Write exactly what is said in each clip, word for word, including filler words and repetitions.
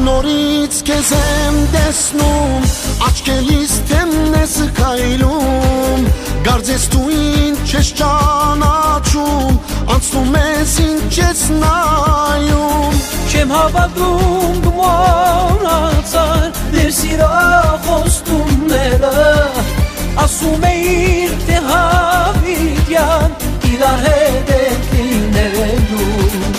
նորից քեզ եմ տեսնում, աչքերիս թեմն ես քայլում, Գարձես դու ինչ ես ճանաչում, անցնում ես ինչ ես նայում, Չեմ հավատում դու մոռացար դեր սիրախոստումները, ասում էիր թե հավիտյան իրար հետ եք լինելու,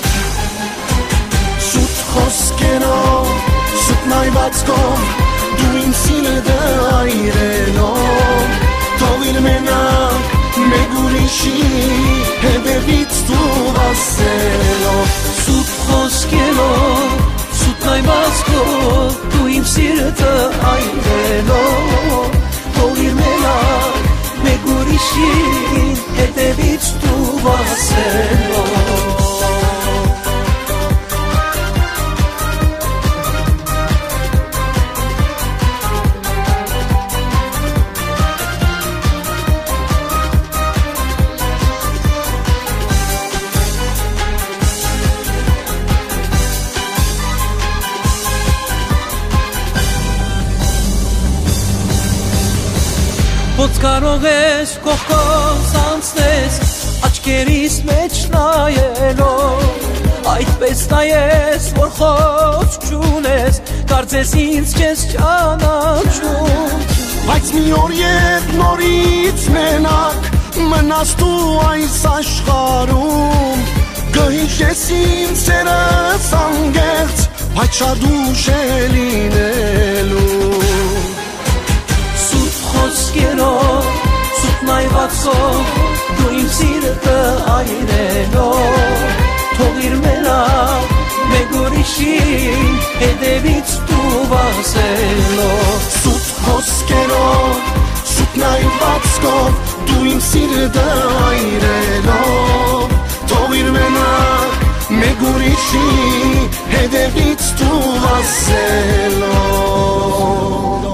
Սուտ խոսքերով, սուտ նայվածքով, դու իմ սիրտը այրելով, թողիր մենակ մեկ ուրիշի հետևից դու ասելով, Սուտ խոսքերով, սուտ նայվածքով, դու իմ սիրտը այրելով, թողիր մենակ մեկ ուրիշի հետևից դու ասելով, Ոնց կարող ես կողքով անցնես, աչքերիս մեջ նայելով, այդպես նայես, որ խոսք չունես, կարծես ինձ չես ճանաչում, Բայց մի օր երբ նորից մենակ մնաս դու այս աշխարհում, Կհիշես իմ սերս անգերց, բայց շատ ուշ է լինելու, Խոսքերով, սուտ նայվածքով, դու իմ սիրտը այրելով, թողիր մենակ մեկ ուրիշի հետևից դու ասելով, Սուտ խոսքերով, սուտ նայվածքով, դու իմ սիրտը այրելով, թողիր մենակ մեկ ուրիշի հետևից դու ասելով,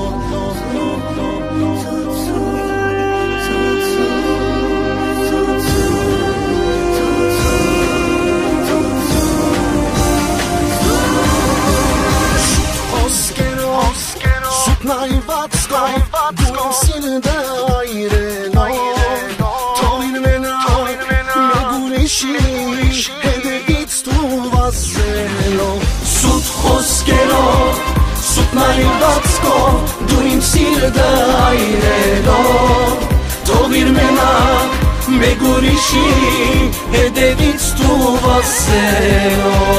Նայվածքով, դու իմ սիրտը այրելով, թողիր մենակ մեկ ուրիշի հետևից դու ասելով, Սուտ խոսքերով, սուտ նայվածքով, դու իմ սիրտը այրելով, թողիր մենակ մեկ ուրիշի հետևից դու ասելով,